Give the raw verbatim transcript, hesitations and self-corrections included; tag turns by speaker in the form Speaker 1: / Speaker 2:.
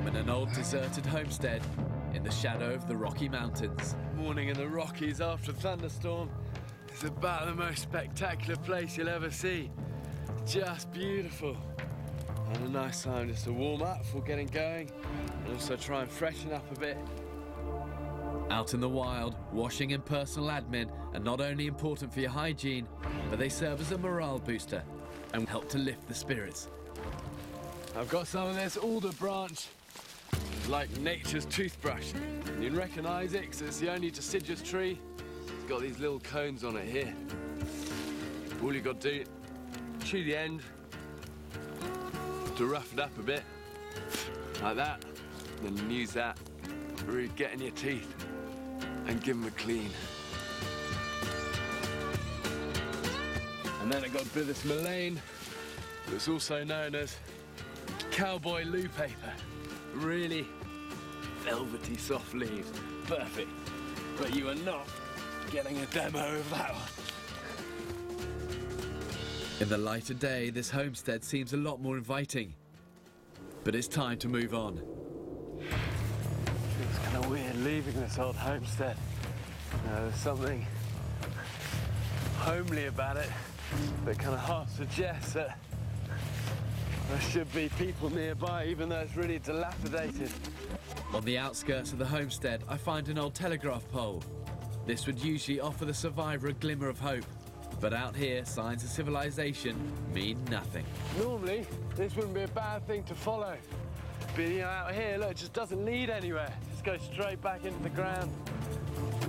Speaker 1: I'm in an old deserted homestead in the shadow of the Rocky Mountains.
Speaker 2: Morning in the Rockies after a thunderstorm. It's about the most spectacular place you'll ever see. Just beautiful. And a nice time just to warm up before getting going, and also try and freshen up a bit.
Speaker 1: Out in the wild, washing and personal admin are not only important for your hygiene, but they serve as a morale booster and help to lift the spirits.
Speaker 2: I've got some of this alder branch, like nature's toothbrush. And you'd recognise it because it's the only deciduous tree. It's got these little cones on it here. All you've got to do, chew the end to rough it up a bit, like that. And then use that to really get in your teeth and give them a clean. And then I got a bit of this mullein, that's also known as cowboy loo paper. Really velvety, soft leaves. Perfect. But you are not getting a demo of that one.
Speaker 1: In the light of day, this homestead seems a lot more inviting. But it's time to move on.
Speaker 2: It's kind of weird leaving this old homestead. You know, there's something homely about it that kind of half suggests that there should be people nearby, even though it's really dilapidated.
Speaker 1: On the outskirts of the homestead, I find an old telegraph pole. This would usually offer the survivor a glimmer of hope. But out here, signs of civilization mean nothing.
Speaker 2: Normally, this wouldn't be a bad thing to follow. But you know, out here, look, it just doesn't lead anywhere. It just goes straight back into the ground.